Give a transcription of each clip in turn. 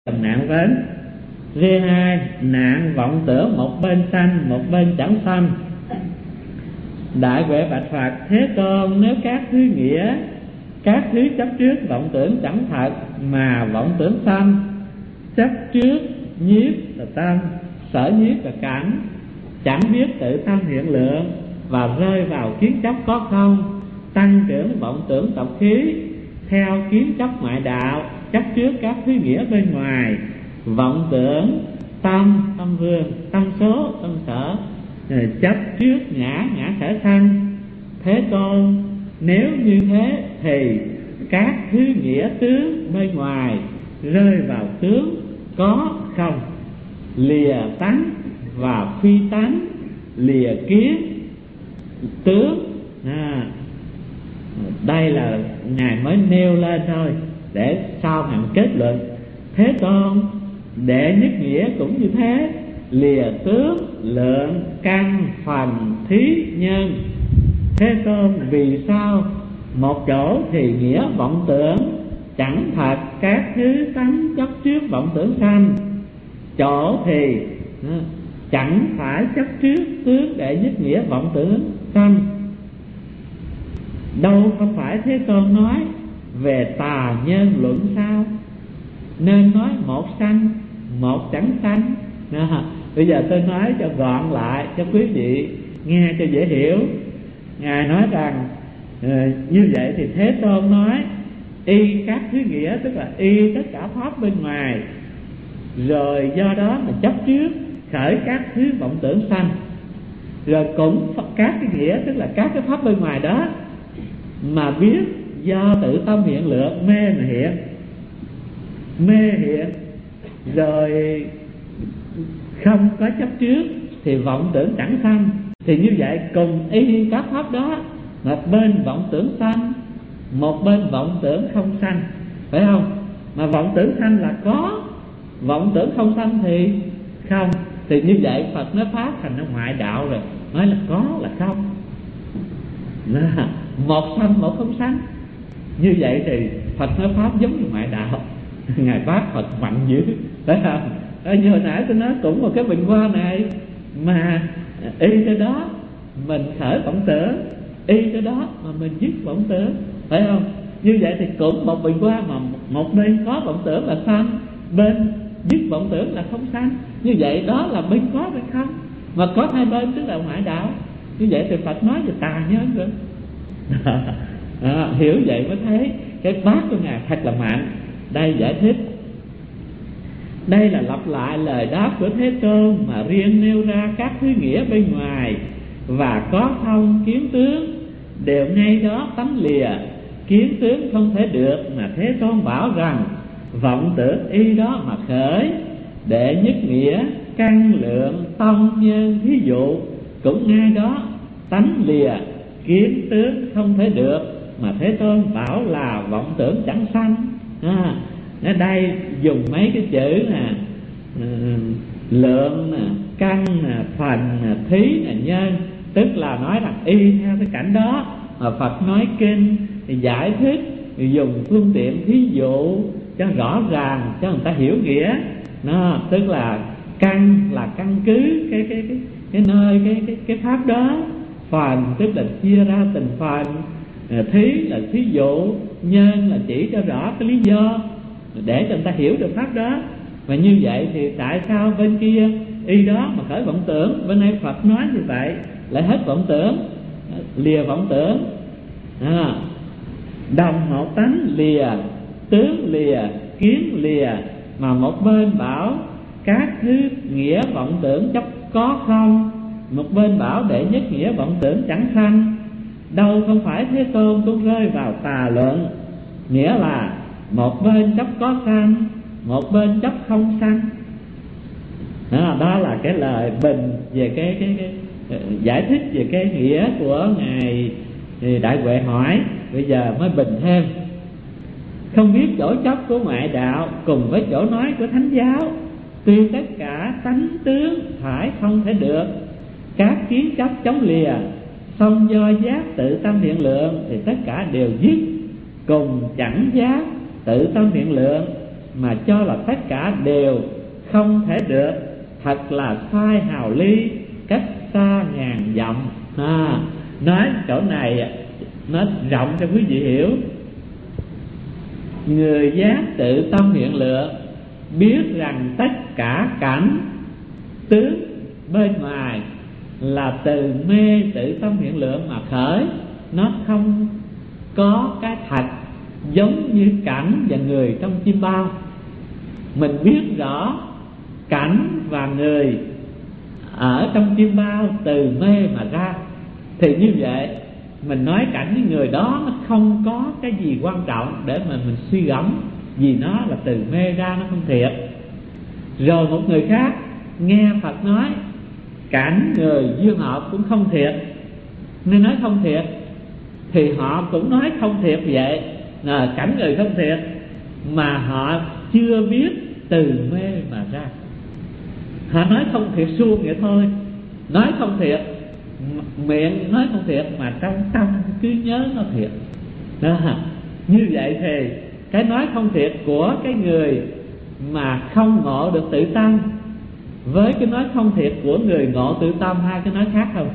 làm nạn lớn. V2 nạn vọng tưởng một bên sanh một bên chẳng sanh. Đại huệ bạch Phật: Thế Tôn, nếu các thứ nghĩa, các thứ chấp trước vọng tưởng chẳng thật mà vọng tưởng sanh, chấp trước nhiếp là tâm, sở nhiếp là cảnh, chẳng biết tự tâm hiện lượng và rơi vào kiến chấp có không, tăng trưởng vọng tưởng tập khí theo kiến chấp ngoại đạo, chấp trước các thứ nghĩa bên ngoài, vọng tưởng tâm, tâm vương, tâm số, tâm sở, chấp trước ngã, ngã sở sanh. Thế Tôn, nếu như thế thì các thứ nghĩa tướng bên ngoài rơi vào tướng có không, lìa tánh và phi tánh, lìa kiến tướng. Đây là Ngài mới nêu lên thôi, để sau hẳn kết luận. Thế Tôn, đệ nhất nghĩa cũng như thế, lìa tướng, lượng, căn, phần, thí, nhân. Thế Tôn, vì sao một chỗ thì nghĩa vọng tưởng chẳng thật, các thứ tánh chấp trước vọng tưởng sanh, chỗ thì chẳng phải chấp trước tướng đệ nhất nghĩa vọng tưởng sanh? Đâu không phải Thế Tôn nói về tà nhân luận sao? Nên nói một sanh một chẳng sanh. Bây giờ tôi nói cho gọn lại cho quý vị nghe cho dễ hiểu. Ngài nói rằng như vậy thì Thế Tôn nói y các thứ nghĩa, tức là y tất cả pháp bên ngoài, rồi do đó mà chấp trước khởi các thứ vọng tưởng sanh, rồi cũng các cái nghĩa, tức là các cái pháp bên ngoài đó mà biết do tự tâm hiện lượng, mê mà hiện, mê hiện rồi không có chấp trước thì vọng tưởng chẳng sanh. Thì như vậy cùng y các pháp đó, một bên vọng tưởng sanh, một bên vọng tưởng không sanh, phải không? Mà vọng tưởng sanh là có, vọng tưởng không sanh thì không. Thì như vậy Phật nói pháp thành nó ngoại đạo rồi, nói là có là không, một sanh một không sanh. Như vậy thì Phật nói pháp giống như ngoại đạo. Ngài Pháp Phật mạnh dữ, phải không? Như hồi nãy tôi nói cũng một cái bình hoa này mà y tới đó mình khởi vọng tưởng, y tới đó mà mình dứt vọng tưởng, phải không? Như vậy thì cũng một bình hoa mà một bên có vọng tưởng là sanh, bên dứt vọng tưởng là không sanh. Như vậy đó là bên có bên không, mà có hai bên tức là ngoại đạo. Như vậy thì Phật nói về tà nhân rồi. Hiểu vậy mới thấy cái bát của Ngài thật là mạnh. Đây giải thích, đây là lặp lại lời đáp của Thế Tôn mà riêng nêu ra các thứ nghĩa bên ngoài và có không kiến tướng đều ngay đó tánh lìa, kiến tướng không thể được, mà Thế Tôn bảo rằng vọng tưởng y đó mà khởi, đệ nhất nghĩa, căn lượng, tâm nhân, thí dụ cũng ngay đó tánh lìa, kiến tướng không thể được, mà Thế Tôn bảo là vọng tưởng chẳng sanh. Ở đây dùng mấy cái chữ nè, lượng nè, căn nè, phần nè, thí nè, nhân, tức là nói rằng y theo cái cảnh đó mà Phật nói kinh thì giải thích, thì dùng phương tiện thí dụ cho rõ ràng cho người ta hiểu nghĩa. Nó tức là căn là căn cứ cái nơi cái pháp đó, phần tức là chia ra từng phần, thí là thí dụ, nhân là chỉ cho rõ cái lý do để cho người ta hiểu được pháp đó. Và như vậy thì tại sao bên kia y đó mà khởi vọng tưởng, bên đây Phật nói như vậy lại hết vọng tưởng, lìa vọng tưởng. Đồng một tánh lìa, tướng lìa, kiến lìa, mà một bên bảo các thứ nghĩa vọng tưởng chấp có không, một bên bảo đệ nhất nghĩa vọng tưởng chẳng sanh. Đâu không phải Thế Tôn cũng rơi vào tà luận, nghĩa là một bên chấp có sanh, một bên chấp không sanh. Đó là cái lời bình về cái giải thích về cái nghĩa của Ngài Đại Huệ hỏi. Bây giờ mới bình thêm. Không biết chỗ chấp của ngoại đạo cùng với chỗ nói của thánh giáo, tuy tất cả tánh tướng phải không thể được, các kiến chấp chống lìa, song do giác tự tâm hiện lượng thì tất cả đều dứt, cùng chẳng giác tự tâm hiện lượng, mà cho là tất cả đều không thể được, thật là sai hào ly, cách xa ngàn dặm. Nói chỗ này nó rộng cho quý vị hiểu. Người giác tự tâm hiện lượng, biết rằng tất cả cảnh tướng bên ngoài là từ mê tự tâm hiện lượng mà khởi, nó không có cái thật giống như cảnh và người trong chim bao. Mình biết rõ cảnh và người ở trong chim bao từ mê mà ra, thì như vậy mình nói cảnh với người đó nó không có cái gì quan trọng để mà mình suy gẫm, vì nó là từ mê ra, nó không thiệt. Rồi một người khác nghe Phật nói cảnh người duyên hợp cũng không thiệt, nên nói không thiệt, thì họ cũng nói không thiệt vậy, cảnh người không thiệt, mà họ chưa biết từ mê mà ra. Họ nói không thiệt suông vậy thôi, nói không thiệt, miệng nói không thiệt mà trong tâm cứ nhớ nó thiệt. Như vậy thì cái nói không thiệt của cái người mà không ngộ được tự tâm với cái nói không thiệt của người ngộ tự tâm, hai cái nói khác không?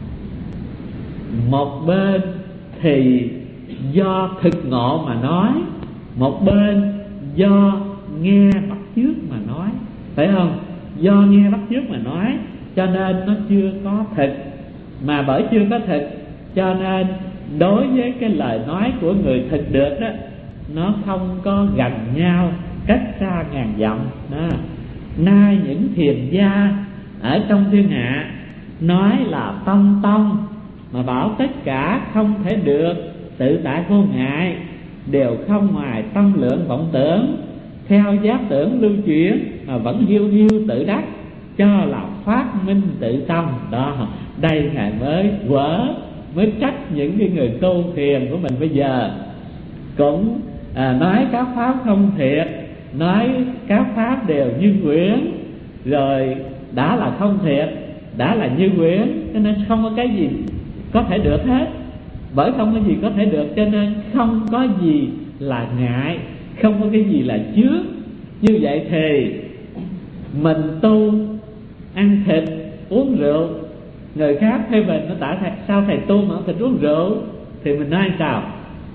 Một bên thì do thực ngộ mà nói, một bên do nghe bắt chước mà nói, phải không? Do nghe bắt chước mà nói cho nên nó chưa có thực, mà bởi chưa có thực cho nên đối với cái lời nói của người thực được đó, nó không có gần nhau, cách xa ngàn dặm đó. Nay những thiền gia ở trong thiên hạ nói là tâm tông, mà bảo tất cả không thể được, tự tại vô ngại, đều không ngoài tâm lượng vọng tưởng, theo giác tưởng lưu chuyển mà vẫn hiu hiu tự đắc, cho là phát minh tự tâm đó. Đây Ngài mới mới trách những cái người tu thiền của mình bây giờ cũng nói các pháp không thiệt, nói các pháp đều như quyển, rồi đã là không thiệt, đã là như quyển, cho nên không có cái gì có thể được hết. Bởi không có gì có thể được cho nên không có gì là ngại, không có cái gì là chướng. Như vậy thì mình tu ăn thịt uống rượu, người khác phê bình nó tại sao thầy tu mà ăn thịt uống rượu, thì mình nói sao?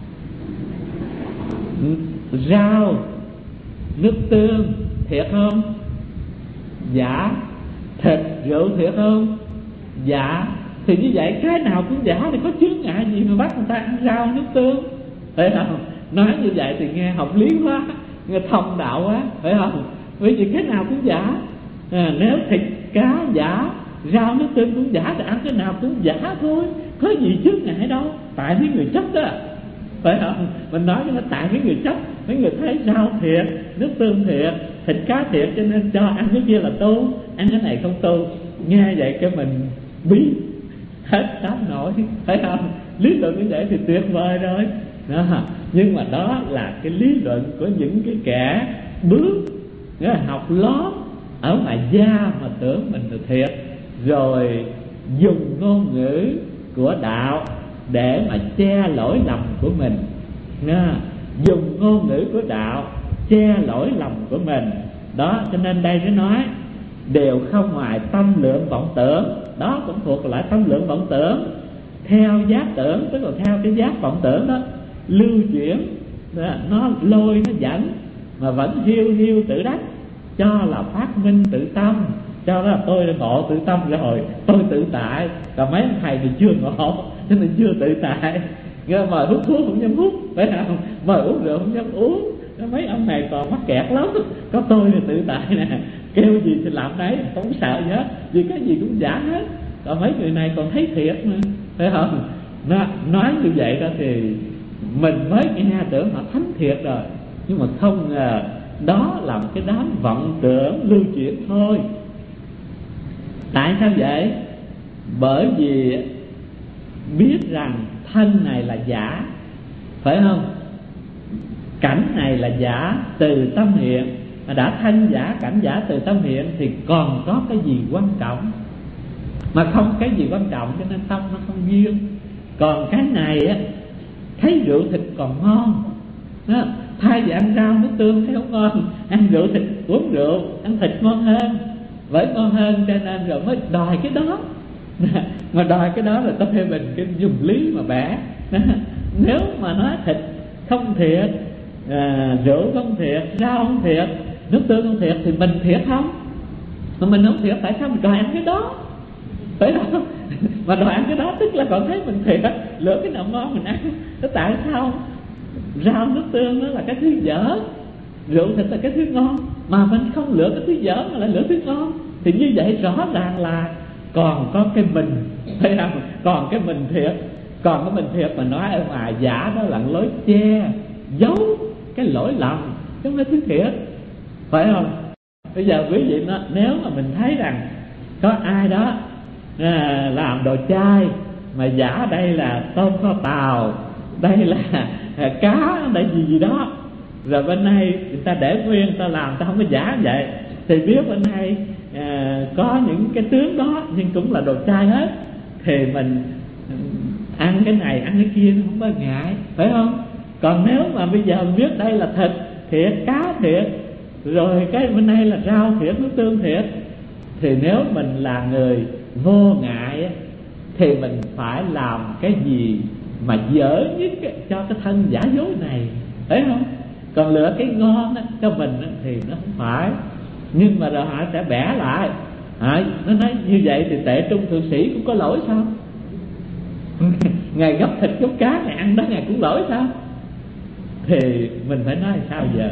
Rau nước tương thiệt không? Dạ. Thịt rượu thiệt không? Dạ. Thì như vậy cái nào cũng giả, thì có chướng ngại gì mà bắt người ta ăn rau nước tương, phải không? Nói như vậy thì nghe học lý quá, nghe thông đạo quá, phải không? Bởi vì cái nào cũng giả. Nếu thịt cá giả, rau nước tương cũng giả, thì ăn cái nào cũng giả thôi, có gì chướng ngại đâu. Tại mấy người chấp đó, phải không? Mình nói cho nó tại mấy người chấp, mấy người thấy rau thiệt, nước tương thiệt, thịt cá thiệt, cho nên cho ăn cái kia là tu, ăn cái này không tu. Nghe vậy cái mình bí hết đám nổi, phải không? Lý luận như vậy thì tuyệt vời rồi đó. Nhưng mà đó là cái lý luận của những cái kẻ bước học lót ở ngoài da mà tưởng mình là thiệt, rồi dùng ngôn ngữ của đạo để mà che lỗi lầm của mình. Dùng ngôn ngữ của đạo che lỗi lầm của mình đó. Cho nên đây mới nói đều không ngoài tâm lượng vọng tưởng, đó cũng thuộc lại tâm lượng vọng tưởng, theo giác tưởng, tức là theo cái giác vọng tưởng đó lưu chuyển, nó lôi nó dẫn mà vẫn hiu hiu tự đắc, cho là phát minh tự tâm, cho là tôi đã ngộ tự tâm rồi, tôi tự tại. Còn mấy ông thầy thì chưa ngộ cho nên chưa tự tại, mời hút thuốc cũng dám hút, phải không? Mời uống rượu cũng dám uống. Mấy ông này còn mắc kẹt lắm. Có tôi thì tự tại nè, kêu gì thì làm đấy, không sợ gì hết, vì cái gì cũng giả hết. Còn mấy người này còn thấy thiệt mà, phải không? Nói như vậy đó thì mình mới nghe tưởng họ thánh thiệt rồi, nhưng mà không ngờ đó là một cái đám vọng tưởng lưu chuyển thôi. Tại sao vậy? Bởi vì biết rằng thân này là giả, phải không? Cảnh này là giả từ tâm hiện, mà đã thân giả cảnh giả từ tâm hiện thì còn có cái gì quan trọng? Mà không cái gì quan trọng cho nên tâm nó không duyên. Còn cái này á, thấy rượu thịt còn ngon đó, thay vì ăn rau nước tương thấy không ngon, ăn rượu thịt, uống rượu ăn thịt ngon hơn, bởi ngon hơn cho nên rồi mới đòi cái đó. Mà đòi cái đó là tôi phê bình cái dùng lý mà bẻ. Nếu mà nói thịt không thiệt, rượu không thiệt, rau không thiệt, nước tương không thiệt thì mình thiệt không? Mà mình không thiệt tại sao mình đòi ăn cái đó? Phải không? Mà đòi ăn cái đó tức là còn thấy mình thiệt, lựa cái nào ngon mình ăn. Thế tại sao rau nước tương nó là cái thứ dở, rượu thịt là cái thứ ngon, mà mình không lựa cái thứ dở mà lại lựa thứ ngon? Thì như vậy rõ ràng là còn có cái mình, thấy không? Còn cái mình thiệt, còn cái mình thiệt mà nói ở ngoài giả đó là lối che giấu cái lỗi lầm, chứ không phải thứ thiệt, phải không? Bây giờ quý vị nói, nếu mà mình thấy rằng có ai đó làm đồ chay mà giả đây là tôm kho tàu, đây là cá, đây gì đó, rồi bên này người ta để nguyên, người ta làm, người ta không có giả vậy, thì biết bên này có những cái tướng đó nhưng cũng là đồ chay hết, thì mình ăn cái này ăn cái kia nó không có ngại, phải không? Còn nếu mà bây giờ mình biết đây là thịt thiệt, cá thiệt, rồi cái bên đây là rau thiệt, nước tương thiệt, thì nếu mình là người vô ngại thì mình phải làm cái gì mà dở nhất cho cái thân giả dối này, thấy không? Còn lựa cái ngon cho mình thì nó không phải. Nhưng mà rồi họ sẽ bẻ lại, nó nói như vậy thì Tệ Trung Thượng Sĩ cũng có lỗi sao? Ngài gấp thịt gấp cá Ngài ăn đó Ngài cũng lỗi sao? Thì mình phải nói sao giờ?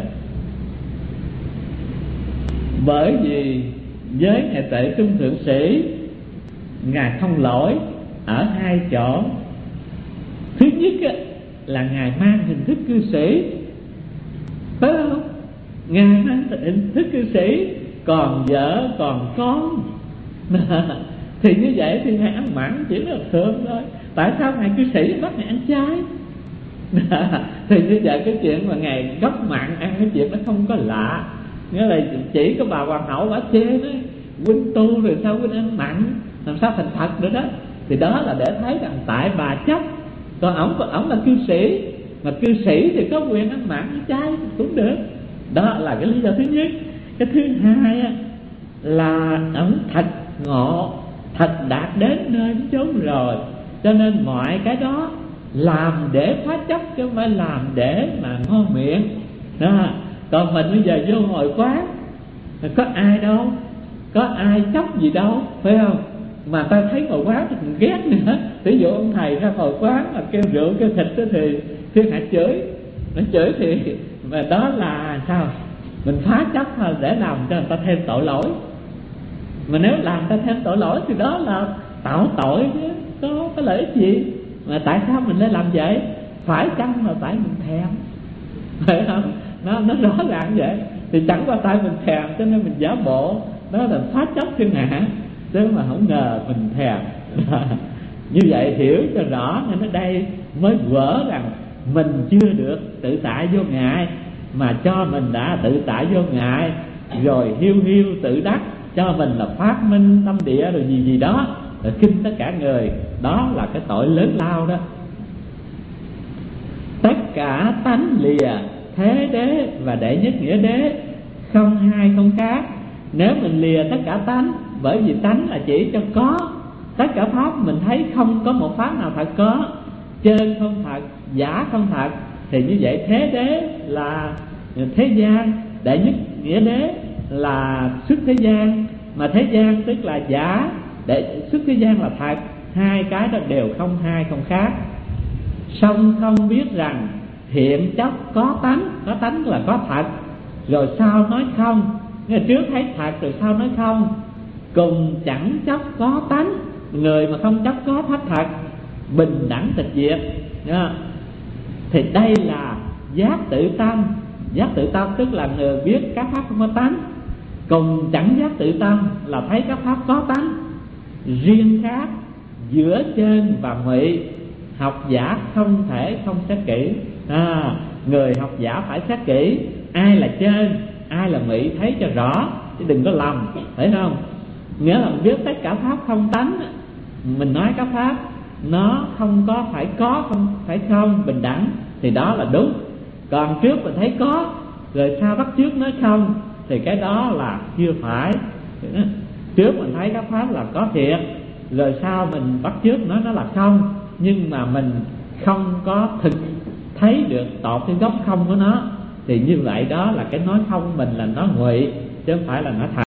Bởi vì với Ngài Tệ Trung Thượng Sĩ, Ngài không lỗi ở hai chỗ. Thứ nhất là Ngài mang hình thức cư sĩ, phải không? Ngài mang hình thức cư sĩ, còn vợ còn con. Thì như vậy thì Ngài ăn mặn chỉ là thường thôi. Tại sao Ngài cư sĩ bắt Ngài ăn chay? Thì như vậy cái chuyện mà Ngài gấp mặn ăn cái chuyện nó không có lạ. Nghĩa là chỉ có bà hoàng hậu bà chê đấy, huynh tu rồi sao huynh ăn mặn, làm sao thành Phật nữa đó. Thì đó là để thấy rằng tại bà chấp. Còn ổng là cư sĩ, mà cư sĩ thì có quyền ăn mặn ăn chay cũng được. Đó là cái lý do thứ nhất. Cái thứ hai là ổng thật ngộ, thật đạt đến nơi chốn rồi, cho nên mọi cái đó làm để phá chấp chứ không phải làm để mà ngon miệng đó. Còn mình bây giờ vô ngồi quán, có ai đâu, có ai chấp gì đâu, phải không? Mà ta thấy ngồi quán thì mình ghét nữa. Ví dụ ông thầy ra ngồi quán mà kêu rượu kêu thịt thì thiên hạ chửi, nó chửi thì mà đó là sao? Mình phá chấp để làm cho người ta thêm tội lỗi. Mà nếu làm người ta thêm tội lỗi thì đó là tạo tội chứ có lợi ích gì? Mà tại sao mình lại làm vậy? Phải chăng là tại mình thèm, phải không? Nó rõ ràng vậy. Thì chẳng qua tại mình thèm cho nên mình giả bộ, đó là phá chấp thiên hạ, chứ mà không ngờ mình thèm. Như vậy hiểu cho rõ nên ở đây mới vỡ rằng mình chưa được tự tại vô ngại, mà cho mình đã tự tại vô ngại rồi hiu hiu tự đắc, cho mình là phát minh tâm địa rồi gì đó, rồi khinh tất cả người. Đó là cái tội lớn lao đó. Tất cả tánh lìa thế đế và đệ nhất nghĩa đế, không hai không khác. Nếu mình lìa tất cả tánh, bởi vì tánh là chỉ cho có, tất cả pháp mình thấy không có một pháp nào thật có, chân không thật, giả không thật, thì như vậy thế đế là thế gian, đệ nhất nghĩa đế là xuất thế gian, mà thế gian tức là giả, để xuất thế gian là thật. Hai cái đó đều không hai không khác. Song không biết rằng hiện chấp có tánh là có thật, rồi sau nói không. Ngày trước thấy thật rồi sau nói không. Cùng chẳng chấp có tánh, người mà không chấp có pháp thật, bình đẳng tịch diệt. Thì đây là giác tự tâm. Giác tự tâm tức là người biết các pháp không có tánh. Cùng chẳng giác tự tâm là thấy các pháp có tánh. Riêng khác giữa trên và ngụy, học giả không thể không xét kỹ. Người học giả phải xét kỹ ai là trên, ai là ngụy, thấy cho rõ chứ đừng có lầm, phải không? Nghĩa là mình biết tất cả pháp không tánh, mình nói các pháp nó không có, không phải không bình đẳng, thì đó là đúng. Còn trước mình thấy có, rồi sau bắt chước nói không, thì cái đó là chưa phải. Trước mình thấy các pháp là có thiệt, rồi sau mình bắt chước nó là không, nhưng mà mình không có thực thấy được tột cái gốc không của nó, thì như vậy đó là cái nói không mình là nó ngụy chứ không phải là nó thật.